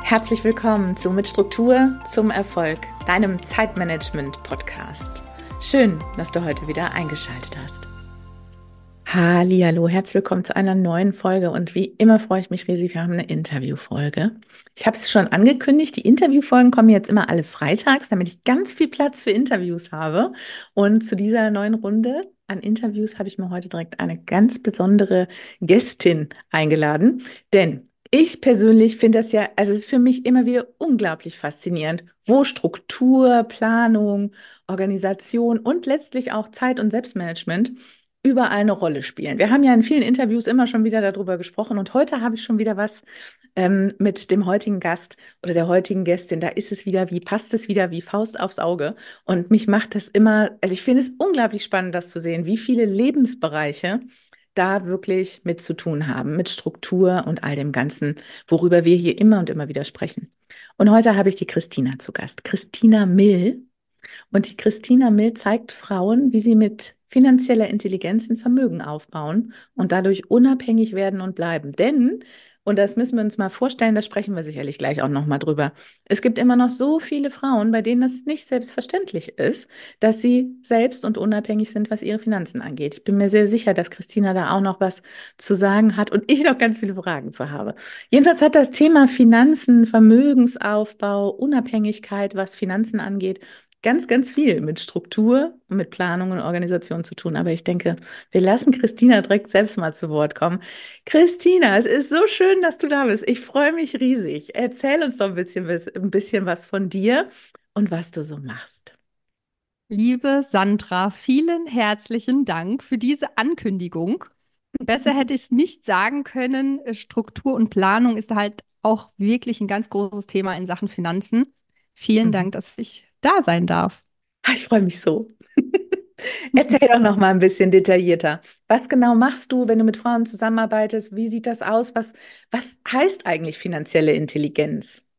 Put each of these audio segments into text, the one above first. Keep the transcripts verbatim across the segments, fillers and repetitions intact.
Herzlich willkommen zu Mit Struktur zum Erfolg, deinem Zeitmanagement-Podcast. Schön, dass du heute wieder eingeschaltet hast. Hallihallo, herzlich willkommen zu einer neuen Folge und wie immer freue ich mich riesig, wir haben eine Interviewfolge. Ich habe es schon angekündigt, die Interviewfolgen kommen jetzt immer alle freitags, damit ich ganz viel Platz für Interviews habe. Und zu dieser neuen Runde an Interviews habe ich mir heute direkt eine ganz besondere Gästin eingeladen, denn ich persönlich finde das ja, also es ist für mich immer wieder unglaublich faszinierend, wo Struktur, Planung, Organisation und letztlich auch Zeit- und Selbstmanagement überall eine Rolle spielen. Wir haben ja in vielen Interviews immer schon wieder darüber gesprochen und heute habe ich schon wieder was ähm, mit dem heutigen Gast oder der heutigen Gästin. Da ist es wieder, wie passt es wieder, wie Faust aufs Auge. Und mich macht das immer, also ich finde es unglaublich spannend, das zu sehen, wie viele Lebensbereiche da wirklich mit zu tun haben, mit Struktur und all dem Ganzen, worüber wir hier immer und immer wieder sprechen. Und heute habe ich die Christina zu Gast, Christina Mill. Und die Christina Mill zeigt Frauen, wie sie mit finanzieller Intelligenz ein Vermögen aufbauen und dadurch unabhängig werden und bleiben. Denn, und das müssen wir uns mal vorstellen, da sprechen wir sicherlich gleich auch nochmal drüber, es gibt immer noch so viele Frauen, bei denen es nicht selbstverständlich ist, dass sie selbst und unabhängig sind, was ihre Finanzen angeht. Ich bin mir sehr sicher, dass Christina da auch noch was zu sagen hat und ich noch ganz viele Fragen zu habe. Jedenfalls hat das Thema Finanzen, Vermögensaufbau, Unabhängigkeit, was Finanzen angeht, ganz, ganz viel mit Struktur, mit Planung und Organisation zu tun. Aber ich denke, wir lassen Christina direkt selbst mal zu Wort kommen. Christina, es ist so schön, dass du da bist. Ich freue mich riesig. Erzähl uns doch ein bisschen, ein bisschen was von dir und was du so machst. Liebe Sandra, vielen herzlichen Dank für diese Ankündigung. Besser hätte ich es nicht sagen können. Struktur und Planung ist halt auch wirklich ein ganz großes Thema in Sachen Finanzen. Vielen Mhm. Dank, dass ich da sein darf. Ah, ich freue mich so. Erzähl doch noch mal ein bisschen detaillierter. Was genau machst du, wenn du mit Frauen zusammenarbeitest? Wie sieht das aus? Was, was heißt eigentlich finanzielle Intelligenz?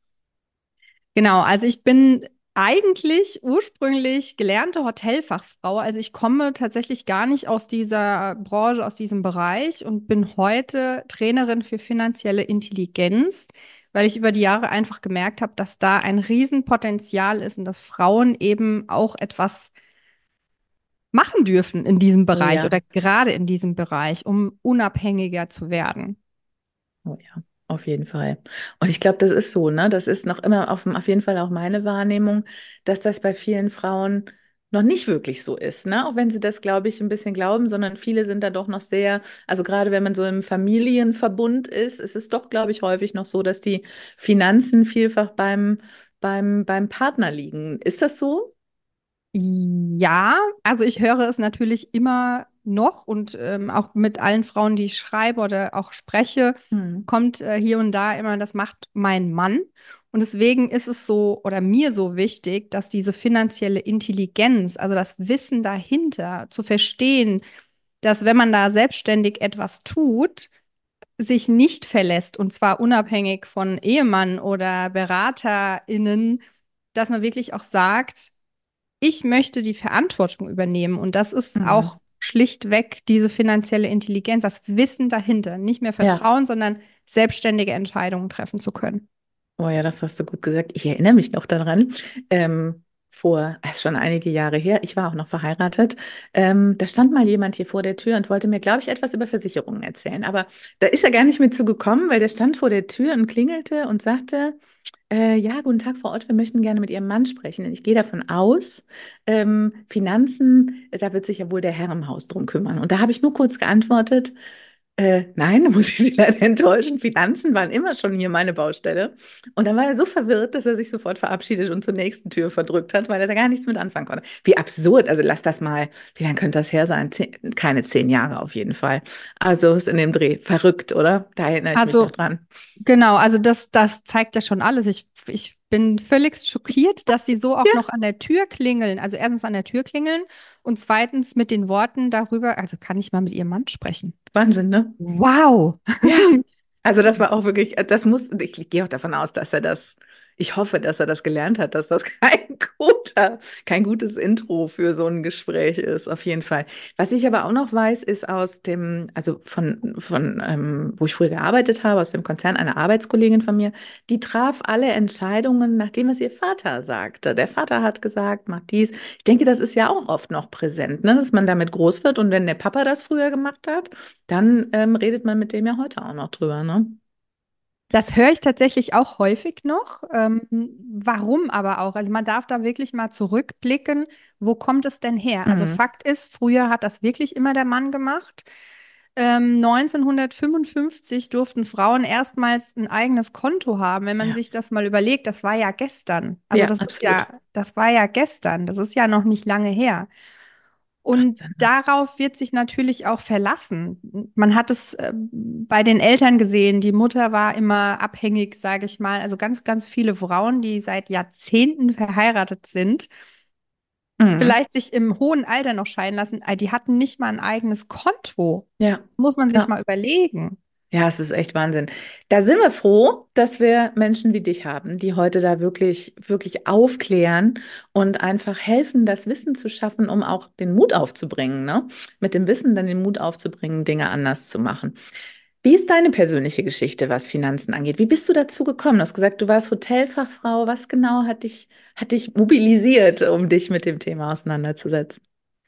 Genau, also ich bin eigentlich ursprünglich gelernte Hotelfachfrau. Also ich komme tatsächlich gar nicht aus dieser Branche, aus diesem Bereich und bin heute Trainerin für finanzielle Intelligenz, weil ich über die Jahre einfach gemerkt habe, dass da ein Riesenpotenzial ist und dass Frauen eben auch etwas machen dürfen in diesem Oh Bereich ja. oder gerade in diesem Bereich, um unabhängiger zu werden. Oh ja, auf jeden Fall. Und ich glaube, das ist so, ne? Das ist noch immer auf, auf jeden Fall auch meine Wahrnehmung, dass das bei vielen Frauen noch nicht wirklich so ist, ne? Auch wenn sie das, glaube ich, ein bisschen glauben, sondern viele sind da doch noch sehr, also gerade wenn man so im Familienverbund ist, ist es doch, glaube ich, häufig noch so, dass die Finanzen vielfach beim, beim, beim Partner liegen. Ist das so? Ja, also ich höre es natürlich immer noch und ähm, auch mit allen Frauen, die ich schreibe oder auch spreche, Hm. kommt äh, hier und da immer, das macht mein Mann. Und deswegen ist es so oder mir so wichtig, dass diese finanzielle Intelligenz, also das Wissen dahinter, zu verstehen, dass wenn man da selbstständig etwas tut, sich nicht verlässt, und zwar unabhängig von Ehemann oder BeraterInnen, dass man wirklich auch sagt, ich möchte die Verantwortung übernehmen. Und das ist Hm. auch schlichtweg diese finanzielle Intelligenz, das Wissen dahinter. Nicht mehr Ja. Vertrauen, sondern selbstständige Entscheidungen treffen zu können. Oh ja, das hast du gut gesagt. Ich erinnere mich noch daran. Ähm, vor, es ist schon einige Jahre her, ich war auch noch verheiratet. Ähm, da stand mal jemand hier vor der Tür und wollte mir, glaube ich, etwas über Versicherungen erzählen. Aber da ist er gar nicht mit zugekommen, weil der stand vor der Tür und klingelte und sagte, äh, ja, guten Tag, Frau Ott, wir möchten gerne mit Ihrem Mann sprechen. Und ich gehe davon aus, ähm, Finanzen, da wird sich ja wohl der Herr im Haus drum kümmern. Und da habe ich nur kurz geantwortet, äh, nein, da muss ich Sie leider enttäuschen. Finanzen waren immer schon hier meine Baustelle. Und dann war er so verwirrt, dass er sich sofort verabschiedet und zur nächsten Tür verdrückt hat, weil er da gar nichts mit anfangen konnte. Wie absurd. Also lass das mal, wie lange könnte das her sein? Zehn, keine zehn Jahre auf jeden Fall. Also ist in dem Dreh verrückt, oder? Da erinnere ich mich noch Also, dran. genau, also das, das zeigt ja schon alles. Ich, ich bin völlig schockiert, dass sie so auch Ja, noch an der Tür klingeln. Also erstens an der Tür klingeln und zweitens mit den Worten darüber, also kann ich mal mit ihrem Mann sprechen. Wahnsinn, ne? Wow. Ja. Also das war auch wirklich, das muss, ich gehe auch davon aus, dass er das Ich hoffe, dass er das gelernt hat, dass das kein guter, kein gutes Intro für so ein Gespräch ist, auf jeden Fall. Was ich aber auch noch weiß, ist aus dem, also von, von ähm, wo ich früher gearbeitet habe, aus dem Konzern, eine Arbeitskollegin von mir, die traf alle Entscheidungen nach dem, was ihr Vater sagte. Der Vater hat gesagt, mach dies. Ich denke, das ist ja auch oft noch präsent, ne? Dass man damit groß wird. Und wenn der Papa das früher gemacht hat, dann ähm, redet man mit dem ja heute auch noch drüber, ne? Das höre ich tatsächlich auch häufig noch. Ähm, warum aber auch? Also man darf da wirklich mal zurückblicken, wo kommt es denn her? Also Mhm. Fakt ist, früher hat das wirklich immer der Mann gemacht. Ähm, neunzehnhundertfünfundfünfzig durften Frauen erstmals ein eigenes Konto haben. Wenn man Ja, sich das mal überlegt, das war ja gestern. Also ja, das ist absolut. ja, das war ja gestern. Das ist ja noch nicht lange her. Und Wahnsinn, ne? darauf wird sich natürlich auch verlassen. Man hat es äh, bei den Eltern gesehen. Die Mutter war immer abhängig, sage ich mal. Also ganz, ganz viele Frauen, die seit Jahrzehnten verheiratet sind, Mhm. vielleicht sich im hohen Alter noch scheiden lassen, äh, die hatten nicht mal ein eigenes Konto. Ja, Muss man sich ja. mal überlegen. Ja, es ist echt Wahnsinn. Da sind wir froh, dass wir Menschen wie dich haben, die heute da wirklich, wirklich aufklären und einfach helfen, das Wissen zu schaffen, um auch den Mut aufzubringen, ne? Mit dem Wissen dann den Mut aufzubringen, Dinge anders zu machen. Wie ist deine persönliche Geschichte, was Finanzen angeht? Wie bist du dazu gekommen? Du hast gesagt, du warst Hotelfachfrau. Was genau hat dich, hat dich mobilisiert, um dich mit dem Thema auseinanderzusetzen?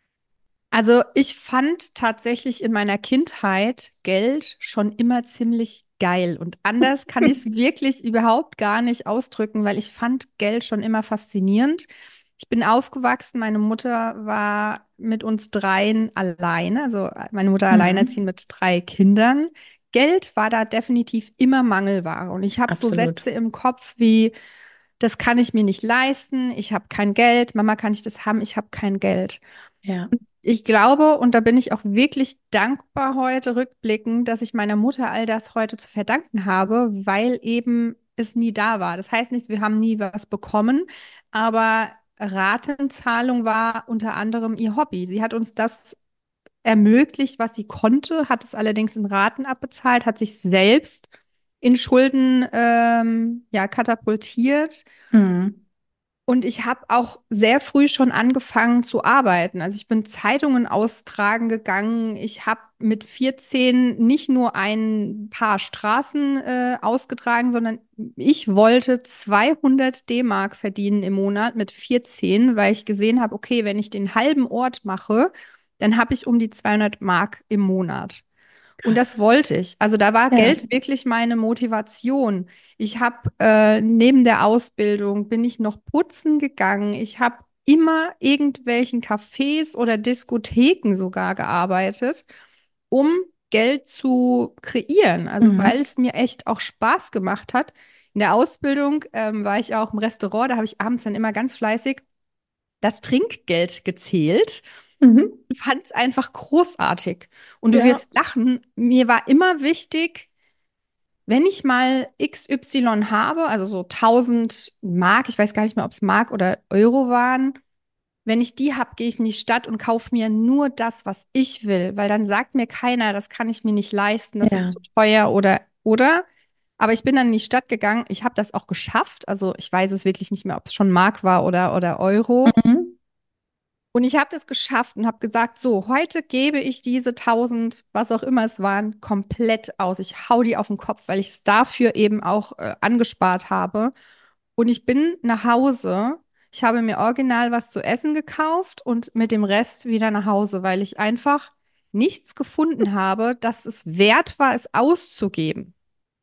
Also ich fand tatsächlich in meiner Kindheit Geld schon immer ziemlich geil. Und anders kann ich es wirklich überhaupt gar nicht ausdrücken, weil ich fand Geld schon immer faszinierend. Ich bin aufgewachsen, meine Mutter war mit uns dreien alleine, also meine Mutter Mhm. alleinerziehend mit drei Kindern. Geld war da definitiv immer Mangelware. Und ich habe so Absolut. Sätze im Kopf wie, das kann ich mir nicht leisten, ich habe kein Geld, Mama, kann ich das haben, ich habe kein Geld. Ja. Ich glaube, und da bin ich auch wirklich dankbar heute rückblickend, dass ich meiner Mutter all das heute zu verdanken habe, weil eben es nie da war. Das heißt nicht, wir haben nie was bekommen, aber Ratenzahlung war unter anderem ihr Hobby. Sie hat uns das ermöglicht, was sie konnte, hat es allerdings in Raten abbezahlt, hat sich selbst in Schulden ähm, ja, katapultiert. Mhm. Und ich habe auch sehr früh schon angefangen zu arbeiten. Also ich bin Zeitungen austragen gegangen. Ich habe mit vierzehn nicht nur ein paar Straßen äh, ausgetragen, sondern ich wollte zweihundert D-Mark verdienen im Monat mit vierzehn, weil ich gesehen habe, okay, wenn ich den halben Ort mache, dann habe ich um die zweihundert Mark im Monat. Und Krass. das wollte ich. Also da war Ja. Geld wirklich meine Motivation. Ich habe äh, neben der Ausbildung bin ich noch putzen gegangen. Ich habe immer irgendwelchen Cafés oder Diskotheken sogar gearbeitet, um Geld zu kreieren. Also weil Mhm. es mir echt auch Spaß gemacht hat. In der Ausbildung ähm, war ich auch im Restaurant. Da habe ich abends dann immer ganz fleißig das Trinkgeld gezählt. Mhm. Fand es einfach großartig. Und du Ja. wirst lachen, mir war immer wichtig, wenn ich mal X Y habe, also so tausend Mark, ich weiß gar nicht mehr, ob es Mark oder Euro waren, wenn ich die habe, gehe ich in die Stadt und kaufe mir nur das, was ich will, weil dann sagt mir keiner, das kann ich mir nicht leisten, das ist Ja. zu teuer oder oder. Aber ich bin dann in die Stadt gegangen, ich habe das auch geschafft, also ich weiß es wirklich nicht mehr, ob es schon Mark war oder, oder Euro. Mhm. Und ich habe das geschafft und habe gesagt, so, heute gebe ich diese tausend, was auch immer es waren, komplett aus. Ich hau die auf den Kopf, weil ich es dafür eben auch äh, angespart habe. Und ich bin nach Hause. Ich habe mir original was zu essen gekauft und mit dem Rest wieder nach Hause, weil ich einfach nichts gefunden habe, dass es wert war, es auszugeben.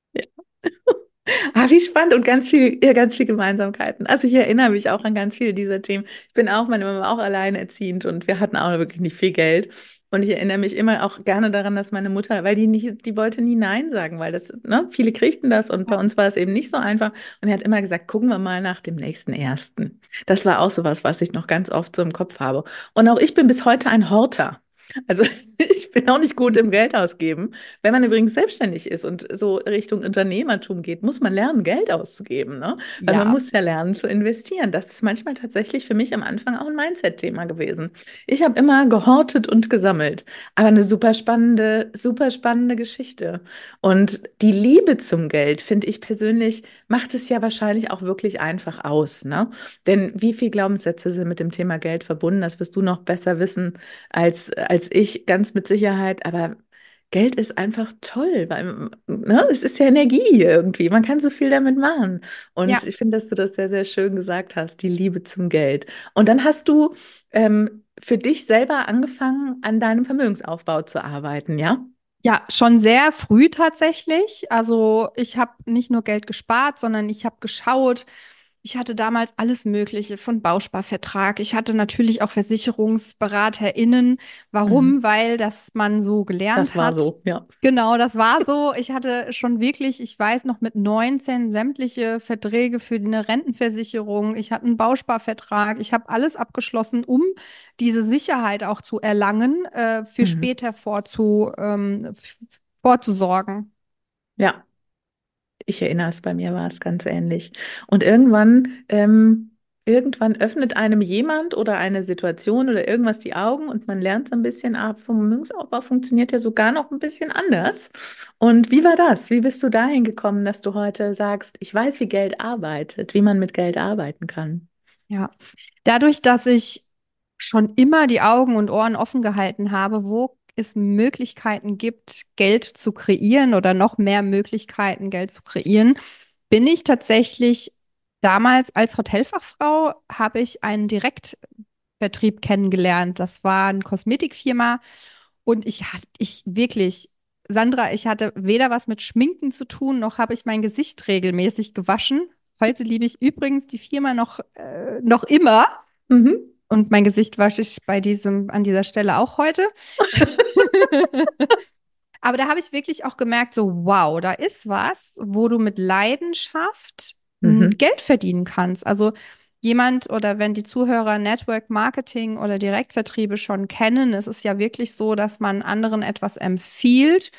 Ah, wie spannend und ganz viel, ja, ganz viel Gemeinsamkeiten. Also ich erinnere mich auch an ganz viele dieser Themen. Ich bin auch, meine Mama war auch alleinerziehend und wir hatten auch wirklich nicht viel Geld. Und ich erinnere mich immer auch gerne daran, dass meine Mutter, weil die nicht, die wollte nie Nein sagen, weil das, ne, viele kriegten das und bei uns war es eben nicht so einfach. Und er hat immer gesagt, gucken wir mal nach dem nächsten Ersten. Das war auch sowas, was ich noch ganz oft so im Kopf habe. Und auch ich bin bis heute ein Horter. Also ich bin auch nicht gut im Geld ausgeben. Wenn man übrigens selbstständig ist und so Richtung Unternehmertum geht, muss man lernen, Geld auszugeben, ne? Weil man Ja, muss ja lernen zu investieren. Das ist manchmal tatsächlich für mich am Anfang auch ein Mindset-Thema gewesen. Ich habe immer gehortet und gesammelt, aber eine super spannende, super spannende Geschichte. Und die Liebe zum Geld, finde ich persönlich, macht es ja wahrscheinlich auch wirklich einfach aus, ne? Denn wie viele Glaubenssätze sind mit dem Thema Geld verbunden? Das wirst du noch besser wissen als, als ich, ganz mit Sicherheit. Aber Geld ist einfach toll, weil, ne, es ist ja Energie irgendwie. Man kann so viel damit machen. Und ja. ich finde, dass du das sehr, sehr schön gesagt hast, die Liebe zum Geld. Und dann hast du ähm, für dich selber angefangen, an deinem Vermögensaufbau zu arbeiten, ja? Ja, schon sehr früh tatsächlich. Also ich habe nicht nur Geld gespart, sondern ich habe geschaut. Ich hatte damals alles Mögliche von Bausparvertrag. Ich hatte natürlich auch VersicherungsberaterInnen. Mhm. Warum? Weil das man so Das gelernt war hat. so, ja. Genau, das war so. Ich hatte schon wirklich, ich weiß noch, mit neunzehn sämtliche Verträge für eine Rentenversicherung. Ich hatte einen Bausparvertrag. Ich habe alles abgeschlossen, um diese Sicherheit auch zu erlangen, äh, für Mhm. später vorzu, ähm, f- vorzusorgen. Ja. Ich erinnere es, bei mir war es ganz ähnlich. Und irgendwann, ähm, irgendwann öffnet einem jemand oder eine Situation oder irgendwas die Augen und man lernt so ein bisschen, ah, Vermögensaufbau funktioniert ja sogar noch ein bisschen anders. Und wie war das? Wie bist du dahin gekommen, dass du heute sagst, ich weiß, wie Geld arbeitet, wie man mit Geld arbeiten kann? Ja, dadurch, dass ich schon immer die Augen und Ohren offen gehalten habe, wo es Möglichkeiten gibt, Geld zu kreieren oder noch mehr Möglichkeiten, Geld zu kreieren, bin ich tatsächlich damals als Hotelfachfrau, habe ich einen Direktvertrieb kennengelernt. Das war eine Kosmetikfirma und ich hatte, ich wirklich, Sandra, ich hatte weder was mit Schminken zu tun, noch habe ich mein Gesicht regelmäßig gewaschen. Heute liebe ich übrigens die Firma noch, äh, noch immer. Mhm. Und mein Gesicht wasche ich bei diesem, an dieser Stelle auch heute. Aber da habe ich wirklich auch gemerkt, so, wow, da ist was, wo du mit Leidenschaft m, Mhm. Geld verdienen kannst. Also jemand oder wenn die Zuhörer Network Marketing oder Direktvertriebe schon kennen, es ist ja wirklich so, dass man anderen etwas empfiehlt,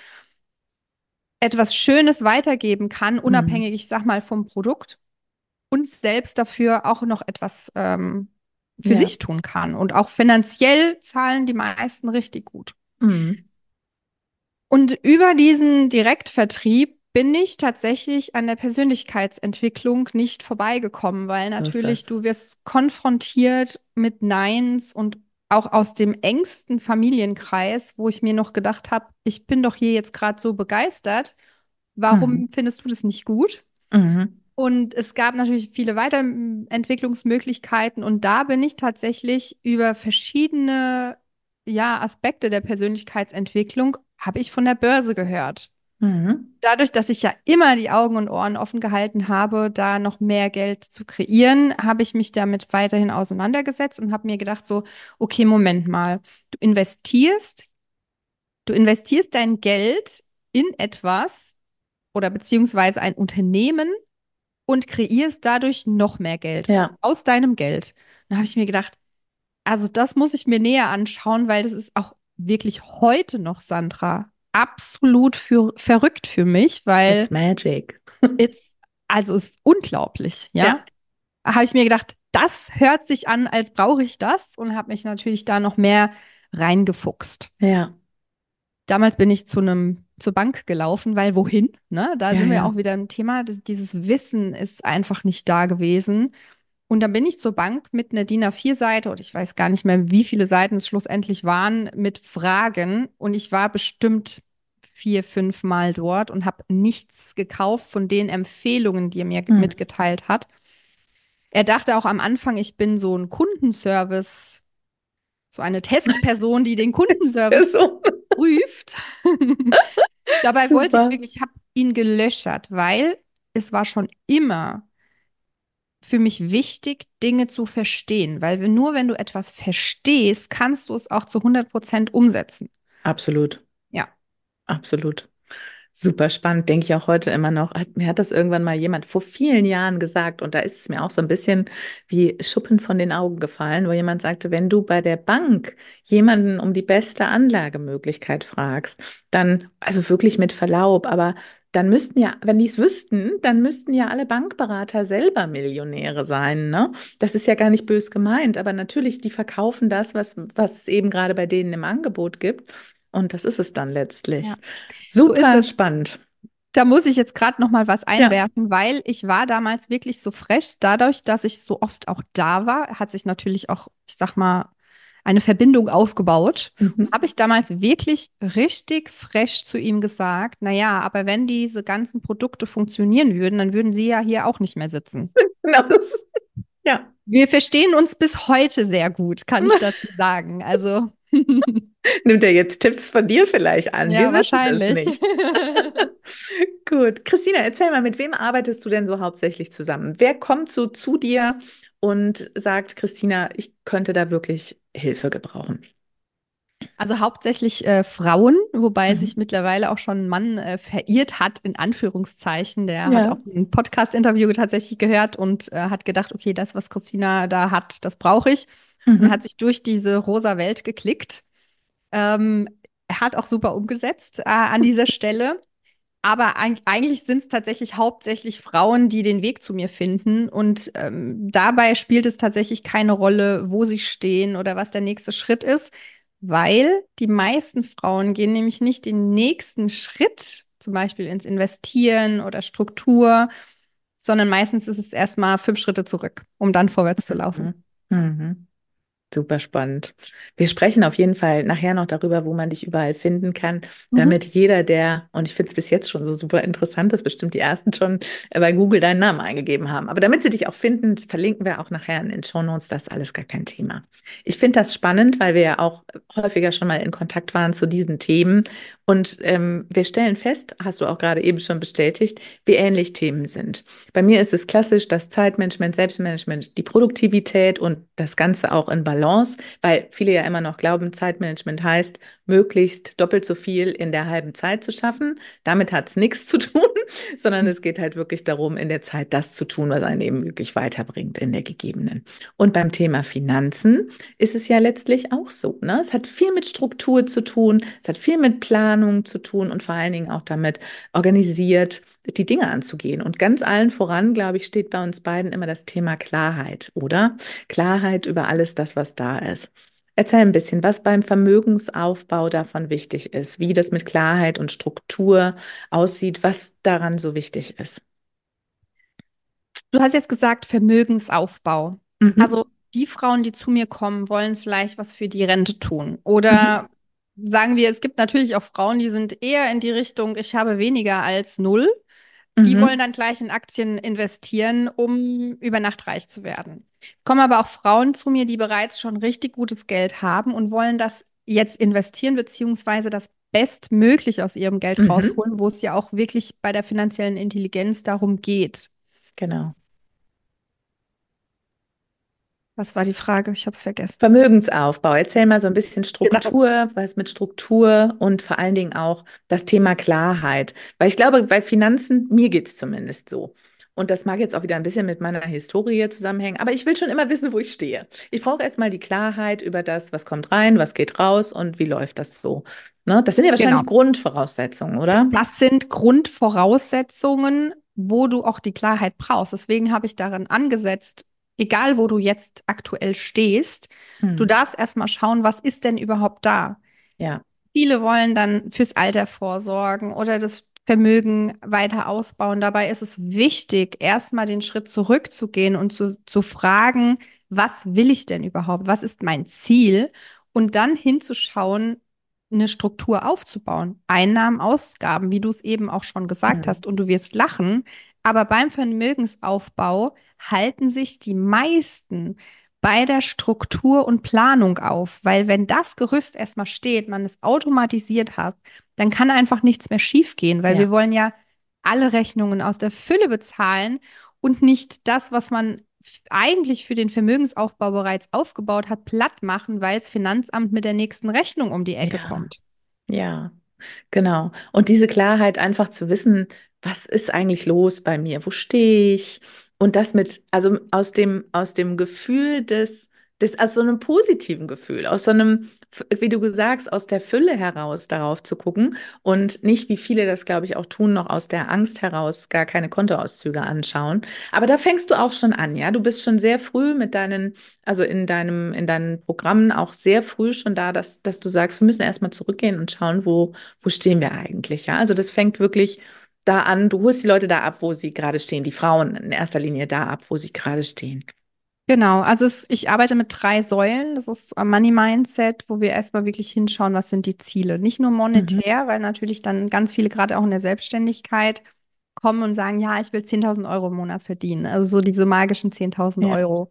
etwas Schönes weitergeben kann, Mhm. unabhängig, ich sag mal, vom Produkt und selbst dafür auch noch etwas ähm, für Ja. sich tun kann. Und auch finanziell zahlen die meisten richtig gut. Mhm. Und über diesen Direktvertrieb bin ich tatsächlich an der Persönlichkeitsentwicklung nicht vorbeigekommen, weil So ist natürlich das. du wirst konfrontiert mit Neins und auch aus dem engsten Familienkreis, wo ich mir noch gedacht habe, ich bin doch hier jetzt gerade so begeistert. Mhm. Warum findest du das nicht gut? Mhm. Und es gab natürlich viele Weiterentwicklungsmöglichkeiten und da bin ich tatsächlich über verschiedene, ja, Aspekte der Persönlichkeitsentwicklung, habe ich von der Börse gehört. Mhm. Dadurch, dass ich ja immer die Augen und Ohren offen gehalten habe, da noch mehr Geld zu kreieren, habe ich mich damit weiterhin auseinandergesetzt und habe mir gedacht, so, okay, Moment mal, du investierst, du investierst dein Geld in etwas oder beziehungsweise ein Unternehmen, und kreierst dadurch noch mehr Geld Ja. aus deinem Geld. Da habe ich mir gedacht, also das muss ich mir näher anschauen, weil das ist auch wirklich heute noch, Sandra, absolut für, verrückt für mich, It's weil magic. it's, also es ist unglaublich, Ja. ja. Habe ich mir gedacht, das hört sich an, als brauche ich das und habe mich natürlich da noch mehr reingefuchst. Ja. Damals bin ich zu einem zur Bank gelaufen, weil wohin? Ne? Da Ja, sind wir ja. auch wieder im Thema. Das, dieses Wissen ist einfach nicht da gewesen. Und dann bin ich zur Bank mit einer DIN A vier Seite und ich weiß gar nicht mehr, wie viele Seiten es schlussendlich waren, mit Fragen. Und ich war bestimmt vier, fünf Mal dort und habe nichts gekauft von den Empfehlungen, die er mir Mhm. mitgeteilt hat. Er dachte auch am Anfang, ich bin so ein Kundenservice, so eine Testperson, die den Ist ja Kundenservice so. prüft. Dabei wollte ich Super. wirklich, ich habe ihn gelöschert, weil es war schon immer für mich wichtig, Dinge zu verstehen, weil wir, nur wenn du etwas verstehst, kannst du es auch zu hundert Prozent umsetzen. Absolut. Ja, Absolut. Super spannend, denke ich auch heute immer noch. Hat, mir hat das irgendwann mal jemand vor vielen Jahren gesagt und da ist es mir auch so ein bisschen wie Schuppen von den Augen gefallen, wo jemand sagte, wenn du bei der Bank jemanden um die beste Anlagemöglichkeit fragst, dann, also wirklich mit Verlaub, aber dann müssten ja, wenn die es wüssten, dann müssten ja alle Bankberater selber Millionäre sein, ne? Das ist ja gar nicht bös gemeint, aber natürlich, die verkaufen das, was, was es eben gerade bei denen im Angebot gibt. Und das ist es dann Ja, letztlich. so ist Super es. spannend. Da muss ich jetzt gerade noch mal was Ja. einwerfen, weil ich war damals wirklich so frech. Dadurch, dass ich so oft auch da war, hat sich natürlich auch, ich sag mal, eine Verbindung aufgebaut. Und Mhm. habe ich damals wirklich richtig frech zu ihm gesagt, naja, aber wenn diese ganzen Produkte funktionieren würden, dann würden Sie ja hier auch nicht mehr sitzen. Genau das. Ja. Wir verstehen uns bis heute sehr gut, kann ich dazu sagen. Also, Nimmt er jetzt Tipps von dir vielleicht an? ja, Wir wissen es wahrscheinlich. nicht. Gut. Christina, erzähl mal, mit wem arbeitest du denn so hauptsächlich zusammen? Wer kommt so zu dir und sagt, Christina, ich könnte da wirklich Hilfe gebrauchen? Also hauptsächlich äh, Frauen, wobei sich Mhm. mittlerweile auch schon ein Mann äh, verirrt hat, in Anführungszeichen. Der hat auch Ja. ein Podcast-Interview tatsächlich gehört und äh, hat gedacht, okay, das, was Christina da hat, das brauche ich. Und hat Mhm. sich durch diese rosa Welt geklickt. Ähm, Er hat auch super umgesetzt äh, an dieser Stelle. Aber eig eigentlich sind es tatsächlich hauptsächlich Frauen, die den Weg zu mir finden. Und ähm, dabei spielt es tatsächlich keine Rolle, wo sie stehen oder was der nächste Schritt ist, weil die meisten Frauen gehen nämlich nicht den nächsten Schritt, zum Beispiel ins Investieren oder Struktur, sondern meistens ist es erstmal fünf Schritte zurück, um dann vorwärts zu laufen. Mhm. Mhm. Super spannend. Wir sprechen auf jeden Fall nachher noch darüber, wo man dich überall finden kann, Mhm. damit jeder, der, und ich finde es bis jetzt schon so super interessant, dass bestimmt die ersten schon äh, bei Google deinen Namen eingegeben haben. Aber damit sie dich auch finden, das verlinken wir auch nachher in den Shownotes, das ist alles gar kein Thema. Ich finde das spannend, weil wir ja auch häufiger schon mal in Kontakt waren zu diesen Themen. Und ähm, wir stellen fest, hast du auch gerade eben schon bestätigt, wie ähnlich Themen sind. Bei mir ist es klassisch das Zeitmanagement, Selbstmanagement, die Produktivität und das Ganze auch in Balance, weil viele ja immer noch glauben, Zeitmanagement heißt, möglichst doppelt so viel in der halben Zeit zu schaffen. Damit hat es nichts zu tun, sondern es geht halt wirklich darum, in der Zeit das zu tun, was einen eben wirklich weiterbringt in der gegebenen. Und beim Thema Finanzen ist es ja letztlich auch so, ne? Es hat viel mit Struktur zu tun, es hat viel mit Planung zu tun und vor allen Dingen auch damit organisiert die Dinge anzugehen. Und ganz allen voran, glaube ich, steht bei uns beiden immer das Thema Klarheit, oder? Klarheit über alles das, was da ist. Erzähl ein bisschen, was beim Vermögensaufbau davon wichtig ist, wie das mit Klarheit und Struktur aussieht, was daran so wichtig ist. Du hast jetzt gesagt Vermögensaufbau. Mhm. Also die Frauen, die zu mir kommen, wollen vielleicht was für die Rente tun. Mhm. Oder sagen wir, es gibt natürlich auch Frauen, die sind eher in die Richtung, ich habe weniger als null. Die wollen Mhm. dann gleich in Aktien investieren, um über Nacht reich zu werden. Es kommen aber auch Frauen zu mir, die bereits schon richtig gutes Geld haben und wollen das jetzt investieren, beziehungsweise das bestmöglich aus ihrem Geld Mhm. rausholen, wo es ja auch wirklich bei der finanziellen Intelligenz darum geht. Genau. Was war die Frage? Ich habe es vergessen. Vermögensaufbau. Erzähl mal so ein bisschen Genau. Struktur, was mit Struktur und vor allen Dingen auch das Thema Klarheit. Weil ich glaube, bei Finanzen, mir geht es zumindest so. Und das mag jetzt auch wieder ein bisschen mit meiner Historie zusammenhängen, aber ich will schon immer wissen, wo ich stehe. Ich brauche erstmal die Klarheit über das, was kommt rein, was geht raus und wie läuft das so. Ne? Das sind ja Genau. wahrscheinlich Grundvoraussetzungen, oder? Das sind Grundvoraussetzungen, wo du auch die Klarheit brauchst. Deswegen habe ich darin angesetzt, egal wo du jetzt aktuell stehst, du Hm. darfst erstmal schauen, was ist denn überhaupt da? Ja. Viele wollen dann fürs Alter vorsorgen oder das Vermögen weiter ausbauen. Dabei ist es wichtig, erstmal den Schritt zurückzugehen und zu, zu fragen, was will ich denn überhaupt? Was ist mein Ziel? Und dann hinzuschauen, eine Struktur aufzubauen. Einnahmen, Ausgaben, wie du es eben auch schon gesagt Hm. hast. Und du wirst lachen. Aber beim Vermögensaufbau halten sich die meisten bei der Struktur und Planung auf, weil wenn das Gerüst erstmal steht, man es automatisiert hat, dann kann einfach nichts mehr schiefgehen, weil wir Ja. wollen ja alle Rechnungen aus der Fülle bezahlen und nicht das, was man f- eigentlich für den Vermögensaufbau bereits aufgebaut hat, platt machen, weil das Finanzamt mit der nächsten Rechnung um die Ecke Ja. kommt. Ja. Genau. Und diese Klarheit einfach zu wissen, was ist eigentlich los bei mir? Wo stehe ich? Und das mit, also aus dem, aus dem Gefühl des, des, aus so einem positiven Gefühl, aus so einem, wie du sagst, aus der Fülle heraus darauf zu gucken und nicht, wie viele das, glaube ich, auch tun, noch aus der Angst heraus gar keine Kontoauszüge anschauen. Aber da fängst du auch schon an, ja? Du bist schon sehr früh mit deinen, also in deinem, in deinen Programmen auch sehr früh schon da, dass, dass du sagst, wir müssen erstmal zurückgehen und schauen, wo wo stehen wir eigentlich? Ja, also das fängt wirklich da an, du holst die Leute da ab, wo sie gerade stehen, die Frauen in erster Linie da ab, wo sie gerade stehen. Genau, also es, ich arbeite mit drei Säulen. Das ist äh, Money Mindset, wo wir erstmal wirklich hinschauen, was sind die Ziele. Nicht nur Mhm. monetär, weil natürlich dann ganz viele gerade auch in der Selbstständigkeit kommen und sagen, ja, ich will zehntausend Euro im Monat verdienen. Also so diese magischen zehntausend Ja. Euro.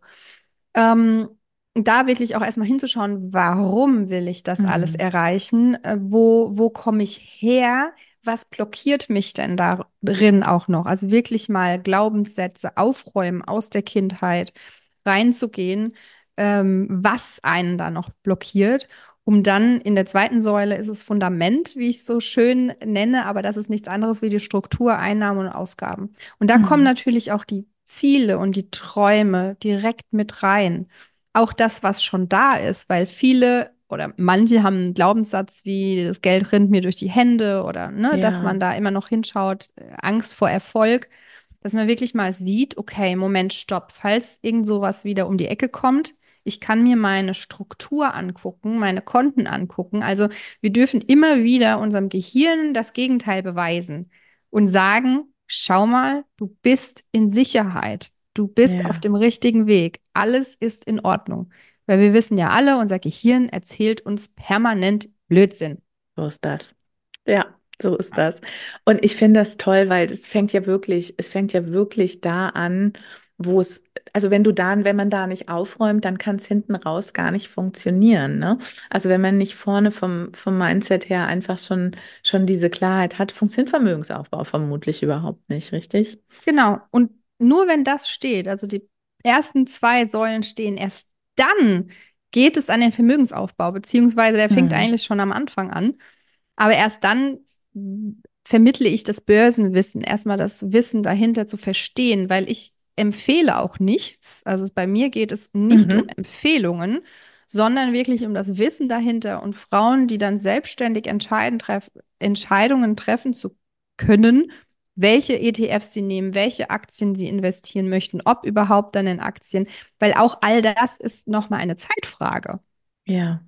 Ähm, Da wirklich auch erstmal hinzuschauen, warum will ich das alles Mhm. erreichen? Äh, wo, wo komme ich her? Was blockiert mich denn darin auch noch? Also wirklich mal Glaubenssätze aufräumen aus der Kindheit, reinzugehen, ähm, was einen da noch blockiert. Um dann in der zweiten Säule ist es Fundament, wie ich es so schön nenne, aber das ist nichts anderes wie die Struktur, Einnahmen und Ausgaben. Und da kommen Mhm. natürlich auch die Ziele und die Träume direkt mit rein. Auch das, was schon da ist, weil viele oder manche haben einen Glaubenssatz wie, das Geld rinnt mir durch die Hände oder ne, dass Ja, man da immer noch hinschaut, äh, Angst vor Erfolg, dass man wirklich mal sieht, okay, Moment, stopp, falls irgend sowas wieder um die Ecke kommt, ich kann mir meine Struktur angucken, meine Konten angucken. Also wir dürfen immer wieder unserem Gehirn das Gegenteil beweisen und sagen, schau mal, du bist in Sicherheit. Du bist auf ja, dem richtigen Weg. Alles ist in Ordnung. Weil wir wissen ja alle, unser Gehirn erzählt uns permanent Blödsinn. so ist das. Ja, so ist das. Und ich finde das toll, weil es fängt ja wirklich, es fängt ja wirklich da an, wo es, also wenn du da, wenn man da nicht aufräumt, dann kann es hinten raus gar nicht funktionieren, ne? Also wenn man nicht vorne vom, vom Mindset her einfach schon, schon diese Klarheit hat, funktioniert Vermögensaufbau vermutlich überhaupt nicht, richtig? Genau. Und nur wenn das steht, also die ersten zwei Säulen stehen, erst dann geht es an den Vermögensaufbau, beziehungsweise der fängt Hm. eigentlich schon am Anfang an. Aber erst dann vermittle ich das Börsenwissen, erstmal das Wissen dahinter zu verstehen, weil ich empfehle auch nichts. Also bei mir geht es nicht um Mhm. Empfehlungen, sondern wirklich um das Wissen dahinter und Frauen, die dann selbstständig entscheiden, treff Entscheidungen treffen zu können, welche E T Fs sie nehmen, welche Aktien sie investieren möchten, ob überhaupt dann in Aktien, weil auch all das ist nochmal eine Zeitfrage. Ja.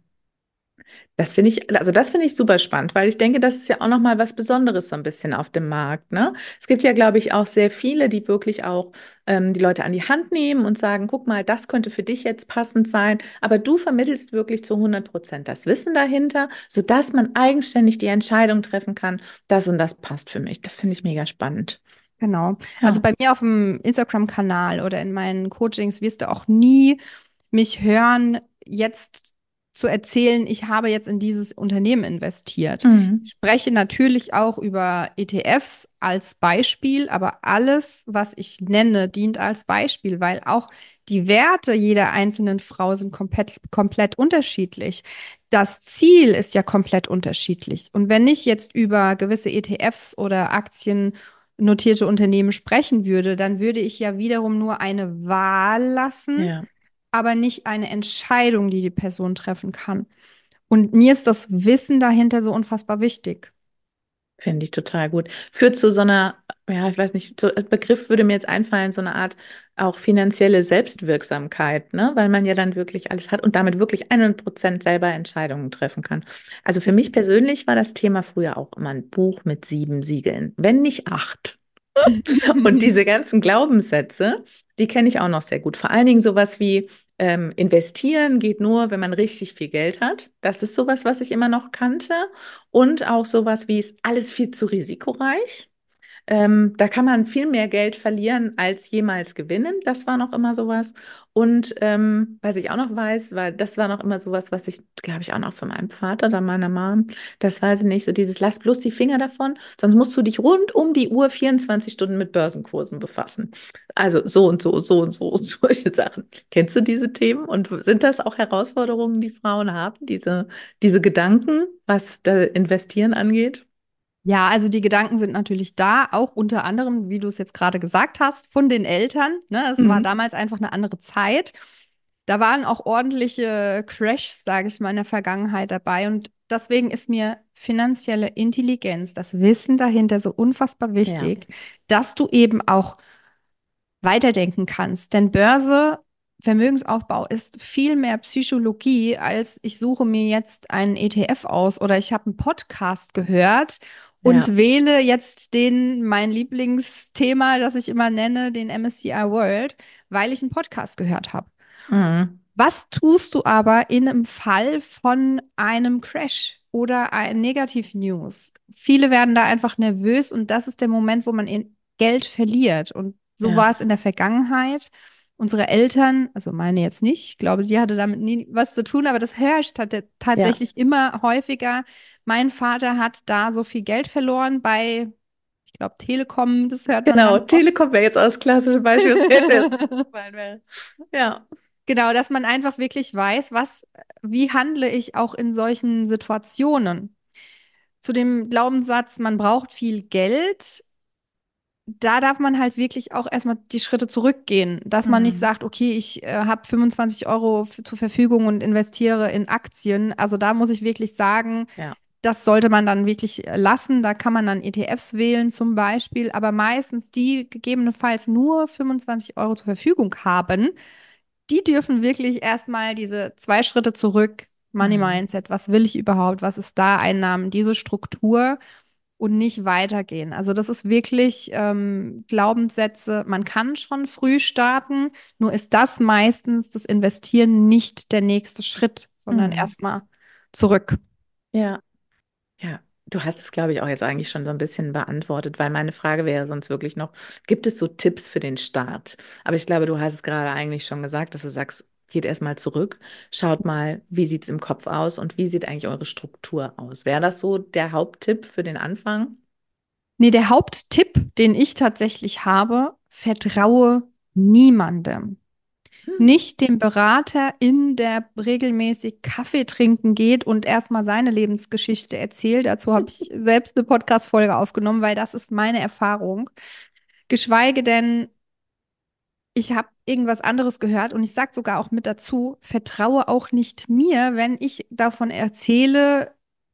Das finde ich, also das finde ich super spannend, weil ich denke, das ist ja auch nochmal was Besonderes so ein bisschen auf dem Markt, ne? Es gibt ja, glaube ich, auch sehr viele, die wirklich auch ähm, die Leute an die Hand nehmen und sagen, guck mal, das könnte für dich jetzt passend sein, aber du vermittelst wirklich zu hundert Prozent das Wissen dahinter, sodass man eigenständig die Entscheidung treffen kann, das und das passt für mich. Das finde ich mega spannend. Genau. Also Ja. bei mir auf dem Instagram-Kanal oder in meinen Coachings wirst du auch nie mich hören, jetzt zu erzählen, ich habe jetzt in dieses Unternehmen investiert. Ich Mhm. spreche natürlich auch über E T Fs als Beispiel, aber alles, was ich nenne, dient als Beispiel, weil auch die Werte jeder einzelnen Frau sind komplett, komplett unterschiedlich. Das Ziel ist ja komplett unterschiedlich. Und wenn ich jetzt über gewisse E T Fs oder Aktien notierte Unternehmen sprechen würde, dann würde ich ja wiederum nur eine Wahl lassen, Ja. aber nicht eine Entscheidung, die die Person treffen kann. Und mir ist das Wissen dahinter so unfassbar wichtig. Finde ich total gut. Führt zu so einer, ja, ich weiß nicht, so, als Begriff würde mir jetzt einfallen, so eine Art auch finanzielle Selbstwirksamkeit, ne? Weil man ja dann wirklich alles hat und damit wirklich hundert Prozent selber Entscheidungen treffen kann. Also für mich persönlich war das Thema früher auch immer ein Buch mit sieben Siegeln, wenn nicht acht. Und diese ganzen Glaubenssätze, die kenne ich auch noch sehr gut. Vor allen Dingen sowas wie ähm, investieren geht nur, wenn man richtig viel Geld hat. Das ist sowas, was ich immer noch kannte. Und auch sowas wie ist alles viel zu risikoreich. Ähm, da kann man viel mehr Geld verlieren als jemals gewinnen. Das war noch immer sowas. Und ähm, was ich auch noch weiß, weil das war noch immer sowas, was ich, glaube ich, auch noch von meinem Vater oder meiner Mom, das weiß ich nicht, so dieses, lass bloß die Finger davon, sonst musst du dich rund um die Uhr vierundzwanzig Stunden mit Börsenkursen befassen. Also so und so, so und so und solche Sachen. Kennst du diese Themen? Und sind das auch Herausforderungen, die Frauen haben, diese, diese Gedanken, was das Investieren angeht? Ja, also die Gedanken sind natürlich da, auch unter anderem, wie du es jetzt gerade gesagt hast, von den Eltern. Ne? Es war Mhm. damals einfach eine andere Zeit. Da waren auch ordentliche Crashs, sage ich mal, in der Vergangenheit dabei. Und deswegen ist mir finanzielle Intelligenz, das Wissen dahinter so unfassbar Ja, wichtig, dass du eben auch weiterdenken kannst. Denn Börse, Vermögensaufbau ist viel mehr Psychologie, als ich suche mir jetzt einen E T F aus oder ich habe einen Podcast gehört ja. und wähle jetzt den, mein Lieblingsthema, das ich immer nenne, den M S C I World, weil ich einen Podcast gehört habe. Mhm. Was tust du aber in einem Fall von einem Crash oder ein Negativ-News? Viele werden da einfach nervös und das ist der Moment, wo man in Geld verliert. Und so Ja, war es in der Vergangenheit. Unsere Eltern, also meine jetzt nicht, ich glaube, sie hatte damit nie was zu tun, aber das höre ich tat ja. tatsächlich immer häufiger. Mein Vater hat da so viel Geld verloren bei, ich glaube, Telekom, das hört man Genau, ganz oft. Telekom wäre jetzt auch das klassische Beispiel, was mir jetzt erst eingefallen wäre. Ja. Genau, dass man einfach wirklich weiß, was, wie handle ich auch in solchen Situationen. Zu dem Glaubenssatz, man braucht viel Geld, da darf man halt wirklich auch erstmal die Schritte zurückgehen, dass man nicht Mhm. sagt, okay, ich äh, habe fünfundzwanzig Euro f- zur Verfügung und investiere in Aktien. Also da muss ich wirklich sagen, Ja. das sollte man dann wirklich äh, lassen. Da kann man dann E T Fs wählen zum Beispiel, aber meistens die gegebenenfalls nur fünfundzwanzig Euro zur Verfügung haben, die dürfen wirklich erstmal diese zwei Schritte zurück, Money Mhm. Mindset, was will ich überhaupt, was ist da Einnahmen, diese Struktur und nicht weitergehen. Also das ist wirklich ähm, Glaubenssätze, man kann schon früh starten, nur ist das meistens das Investieren nicht der nächste Schritt, sondern Mhm. erstmal zurück. Ja. Ja. Du hast es, glaube ich, auch jetzt eigentlich schon so ein bisschen beantwortet, weil meine Frage wäre sonst wirklich noch, gibt es so Tipps für den Start? Aber ich glaube, du hast es gerade eigentlich schon gesagt, dass du sagst, geht erstmal zurück, schaut mal, wie sieht es im Kopf aus und wie sieht eigentlich eure Struktur aus? Wäre das so der Haupttipp für den Anfang? Nee, der Haupttipp, den ich tatsächlich habe, vertraue niemandem. Hm. Nicht dem Berater in, der regelmäßig Kaffee trinken geht und erstmal seine Lebensgeschichte erzählt. Dazu habe ich selbst eine Podcast-Folge aufgenommen, weil das ist meine Erfahrung. Geschweige denn, ich habe irgendwas anderes gehört und ich sage sogar auch mit dazu, vertraue auch nicht mir, wenn ich davon erzähle,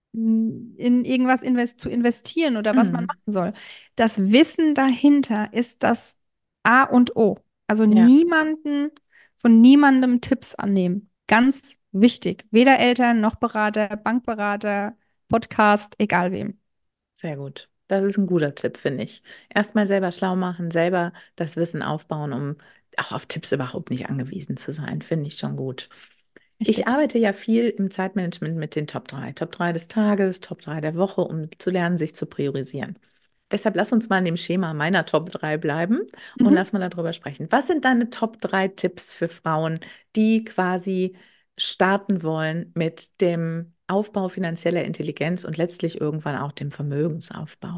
in irgendwas invest zu investieren oder was man Hm. machen soll. Das Wissen dahinter ist das A und O. Also Ja, niemanden, von niemandem Tipps annehmen. Ganz wichtig. Weder Eltern noch Berater, Bankberater, Podcast, egal wem. sehr gut. Das ist ein guter Tipp, finde ich. Erstmal selber schlau machen, selber das Wissen aufbauen, um auch auf Tipps überhaupt nicht angewiesen zu sein, finde ich schon gut. Ich Richtig. arbeite ja viel im Zeitmanagement mit den Top drei. Top drei des Tages, Top drei der Woche, um zu lernen, sich zu priorisieren. Deshalb lass uns mal in dem Schema meiner Top drei bleiben und Mhm. lass mal darüber sprechen. Was sind deine Top drei Tipps für Frauen, die quasi starten wollen mit dem Aufbau finanzieller Intelligenz und letztlich irgendwann auch dem Vermögensaufbau?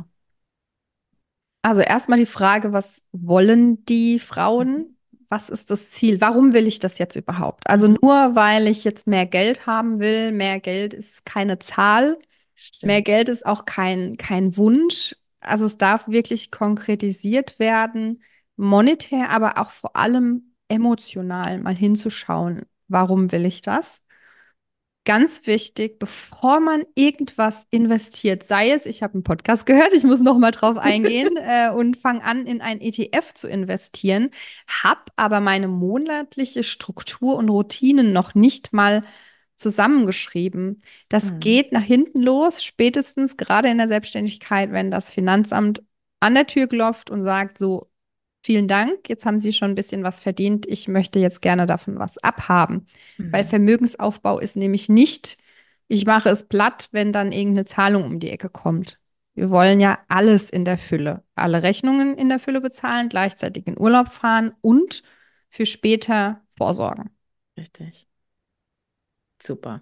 Also erstmal die Frage, was wollen die Mhm. Frauen? Was ist das Ziel? Warum will ich das jetzt überhaupt? Also Mhm. nur weil ich jetzt mehr Geld haben will, mehr Geld ist keine Zahl, mehr Stimmt. Geld ist auch kein, kein Wunsch. Also es darf wirklich konkretisiert werden, monetär, aber auch vor allem emotional mal hinzuschauen, warum will ich das? Ganz wichtig, bevor man irgendwas investiert, sei es, ich habe einen Podcast gehört, ich muss noch mal drauf eingehen äh, und fange an, in ein E T F zu investieren, habe aber meine monatliche Struktur und Routinen noch nicht mal zusammengeschrieben. Das Mhm. geht nach hinten los, spätestens gerade in der Selbstständigkeit, wenn das Finanzamt an der Tür klopft und sagt, so, vielen Dank, jetzt haben Sie schon ein bisschen was verdient, ich möchte jetzt gerne davon was abhaben. Weil Mhm. Vermögensaufbau ist nämlich nicht, ich mache es platt, wenn dann irgendeine Zahlung um die Ecke kommt. Wir wollen ja alles in der Fülle, alle Rechnungen in der Fülle bezahlen, gleichzeitig in Urlaub fahren und für später vorsorgen. Richtig. Super.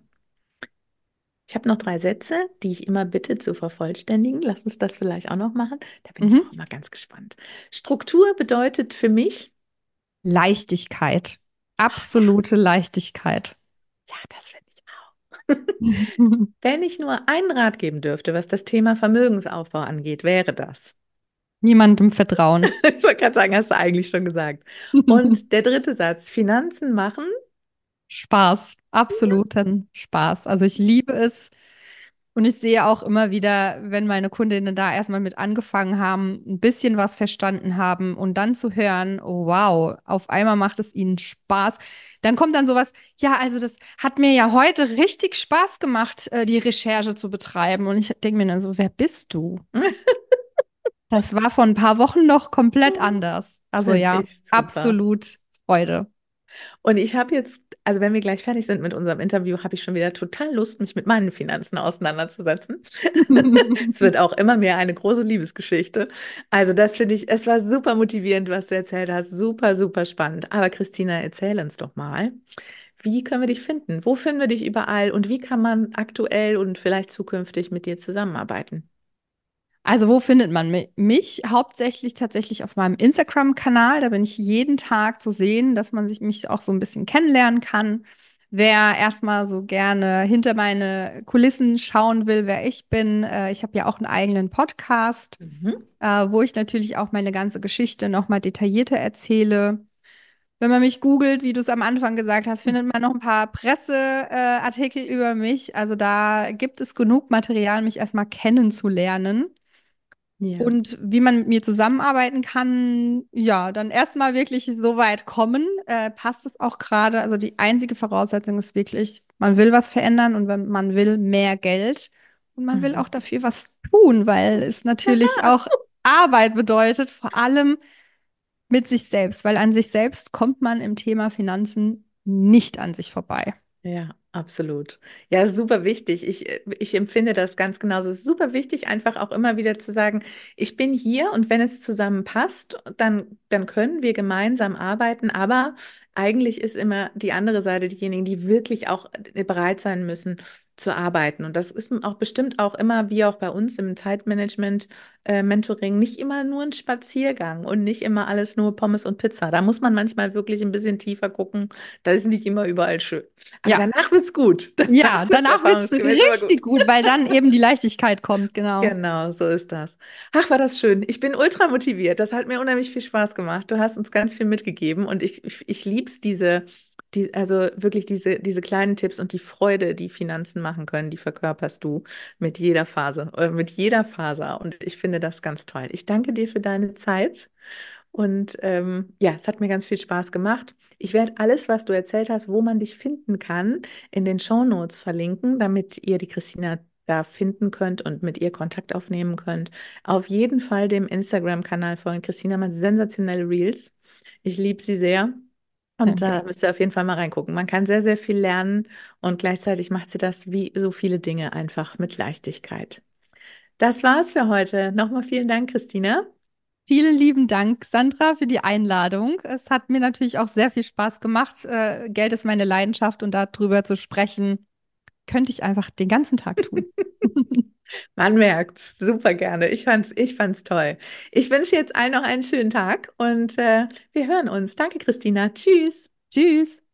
Ich habe noch drei Sätze, die ich immer bitte zu vervollständigen. Lass uns das vielleicht auch noch machen. Da bin ich auch Mhm. immer ganz gespannt. Struktur bedeutet für mich, Leichtigkeit, oh ja, absolute Leichtigkeit. ja, das finde ich auch. Wenn ich nur einen Rat geben dürfte, was das Thema Vermögensaufbau angeht, wäre das. Niemandem vertrauen. Ich wollte gerade sagen, hast du eigentlich schon gesagt. Und der dritte Satz, Finanzen machen. Spaß, absoluten Spaß. Also ich liebe es und ich sehe auch immer wieder, wenn meine Kundinnen da erstmal mit angefangen haben, ein bisschen was verstanden haben und dann zu hören, oh wow, auf einmal macht es ihnen Spaß. Dann kommt dann sowas, ja, also das hat mir ja heute richtig Spaß gemacht, äh, die Recherche zu betreiben. Und ich denke mir dann so, wer bist du? Das war vor ein paar Wochen noch komplett anders. Also Finde ja, ich super. absolut Freude. Und ich habe jetzt, also wenn wir gleich fertig sind mit unserem Interview, habe ich schon wieder total Lust, mich mit meinen Finanzen auseinanderzusetzen. Es wird auch immer mehr eine große Liebesgeschichte. Also das finde ich, es war super motivierend, was du erzählt hast. Super, super spannend. Aber Christina, erzähl uns doch mal, wie können wir dich finden? Wo finden wir dich überall? Und wie kann man aktuell und vielleicht zukünftig mit dir zusammenarbeiten? Also, wo findet man mi- mich? Hauptsächlich tatsächlich auf meinem Instagram-Kanal. Da bin ich jeden Tag zu sehen, dass man sich mich auch so ein bisschen kennenlernen kann. Wer erstmal so gerne hinter meine Kulissen schauen will, wer ich bin, äh, ich habe ja auch einen eigenen Podcast, Mhm. äh, wo ich natürlich auch meine ganze Geschichte nochmal detaillierter erzähle. Wenn man mich googelt, wie du es am Anfang gesagt hast, findet man noch ein paar Presseartikel äh, Artikel über mich. Also da gibt es genug Material, mich erstmal kennenzulernen. Ja. Und wie man mit mir zusammenarbeiten kann, ja, dann erstmal wirklich so weit kommen, äh, passt es auch gerade. Also die einzige Voraussetzung ist wirklich, man will was verändern und wenn man will mehr Geld und man will auch Mhm. dafür was tun, weil es natürlich auch Arbeit bedeutet, vor allem mit sich selbst, weil an sich selbst kommt man im Thema Finanzen nicht an sich vorbei. Ja, absolut. Ja, super wichtig. Ich, äh, ich empfinde das ganz genauso. Es ist super wichtig, einfach auch immer wieder zu sagen, ich bin hier und wenn es zusammenpasst, dann, dann können wir gemeinsam arbeiten. Aber eigentlich ist immer die andere Seite diejenigen, die wirklich auch äh, bereit sein müssen zu arbeiten. Und das ist auch bestimmt auch immer, wie auch bei uns im Zeitmanagement, äh, Mentoring, nicht immer nur ein Spaziergang und nicht immer alles nur Pommes und Pizza. Da muss man manchmal wirklich ein bisschen tiefer gucken. Da ist nicht immer überall schön. Aber Ja, danach wird's gut. ja, Danach wird's danach wird es erfahrungsgemäß immer richtig gut. gut, weil dann eben die Leichtigkeit kommt, genau. Genau, so ist das. Ach, war das schön. Ich bin ultra motiviert. Das hat mir unheimlich viel Spaß gemacht. Du hast uns ganz viel mitgegeben und ich, ich, ich lieb's diese, die, also wirklich diese, diese kleinen Tipps und die Freude, die Finanzen machen können, die verkörperst du mit jeder Phase, äh, mit jeder Faser. Und ich finde das ganz toll. Ich danke dir für deine Zeit. Und ähm, ja, es hat mir ganz viel Spaß gemacht. Ich werde alles, was du erzählt hast, wo man dich finden kann, in den Shownotes verlinken, damit ihr die Christina da finden könnt und mit ihr Kontakt aufnehmen könnt. Auf jeden Fall dem Instagram-Kanal von Christina macht sensationelle Reels. Ich liebe sie sehr. Und Danke. da müsst ihr auf jeden Fall mal reingucken. Man kann sehr, sehr viel lernen und gleichzeitig macht sie das wie so viele Dinge einfach mit Leichtigkeit. Das war's für heute. Nochmal vielen Dank, Christina. Vielen lieben Dank, Sandra, für die Einladung. Es hat mir natürlich auch sehr viel Spaß gemacht. Äh, Geld ist meine Leidenschaft und darüber zu sprechen, könnte ich einfach den ganzen Tag tun. Man merkt, super gerne. Ich fand's, ich fand's toll. Ich wünsche jetzt allen noch einen schönen Tag und äh, wir hören uns. Danke, Christina. Tschüss. Tschüss.